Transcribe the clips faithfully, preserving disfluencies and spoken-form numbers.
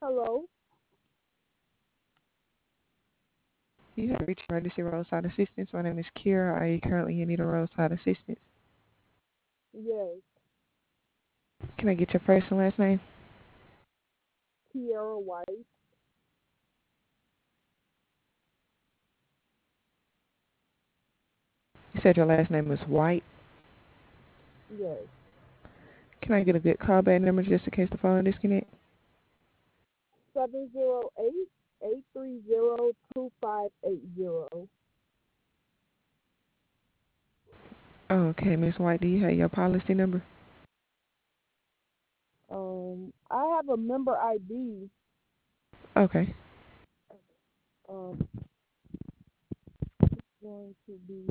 Hello. You have reached emergency roadside assistance. My name is Kira. Are you currently in need of roadside assistance? Yes. Can I get your first and last name? Kiara White. You said your last name is White. Yes. Can I get a good callback number just in case the phone disconnect? Seven zero eight eight three zero two five eight zero. Okay, Miss White, do you have your policy number? Um, I have a member I D. Okay. Um, going to be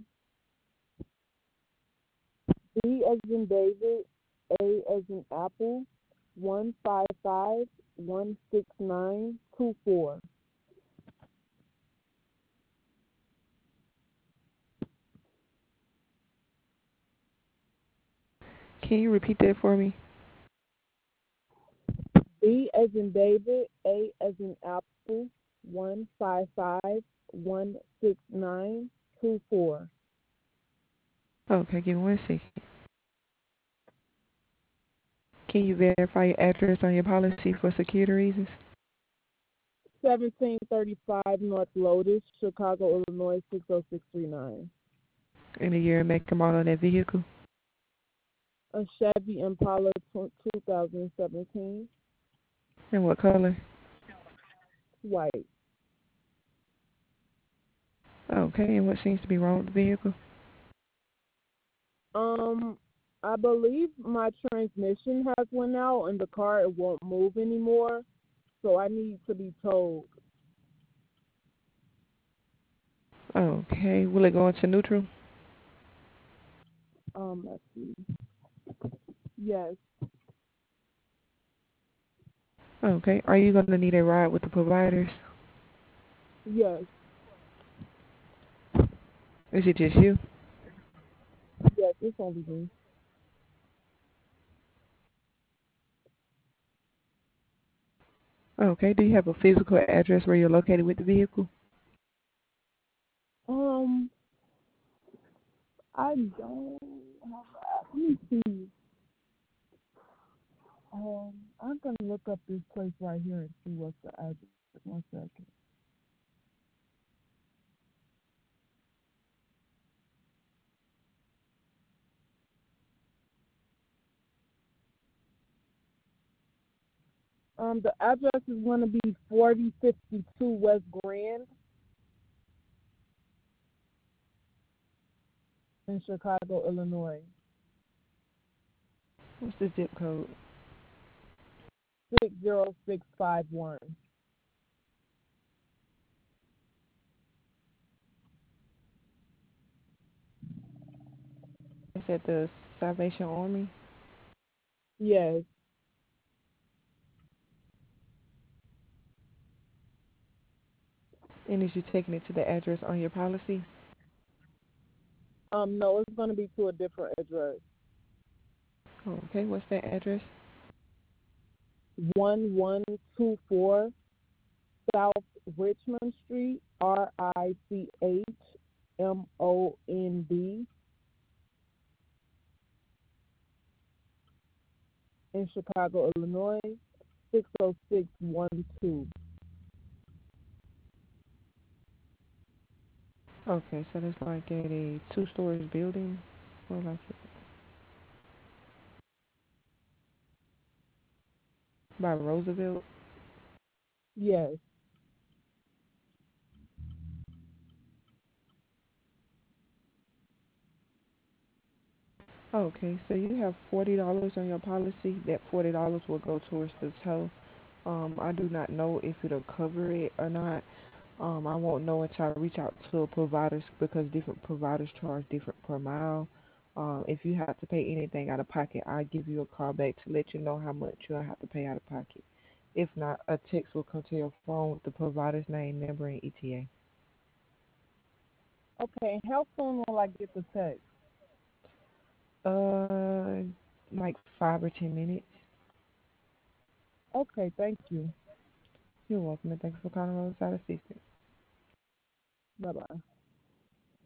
D as in David, A as in Apple, one five five one six nine two four. Can you repeat that for me? D as in David, A as in Apple, one five five one six nine two four. Okay, give me one second. Can you verify your address on your policy for security reasons? seventeen thirty-five North Lotus, Chicago, Illinois, six oh six three nine. And the year and make and model of that vehicle? A Chevy Impala tw- twenty seventeen, And what color? white. Okay, and what seems to be wrong with the vehicle? Um, I believe my transmission has went out and the car it won't move anymore, so I need to be told. Okay, will it go into neutral? Um, let's see. Yes, Okay, are you going to need a ride with the providers? yes, Is it just you? yes. It's only me. Okay, do you have a physical address where you're located with the vehicle? Um, I don't have. Let me see. Um, I'm gonna look up this place right here and see what's the address. One second. Um, the address is gonna be forty fifty-two West Grand in Chicago, Illinois. What's the zip code? Six zero six five one. It's at the Salvation Army. Yes. And is you taking it to the address on your policy? Um, no, it's gonna be to a different address. Okay, what's that address? One one two four South Richmond Street, R I C H M O N D, in Chicago, Illinois, six oh six one two. Okay, so that's like at a two stories building, or like by Roosevelt. Yes. Okay, so you have forty dollars on your policy. That forty dollars will go towards the tow. Um, I do not know if it'll cover it or not. Um, I won't know until I reach out to providers because different providers charge different per mile. Um, if you have to pay anything out of pocket, I'll give you a call back to let you know how much you'll have to pay out of pocket. If not, a text will come to your phone with the provider's name, number, and E T A. Okay. How soon will I get the text? Uh, like five or ten minutes. Okay, thank you. You're welcome, and thanks for calling Roadside Assistance. Bye bye.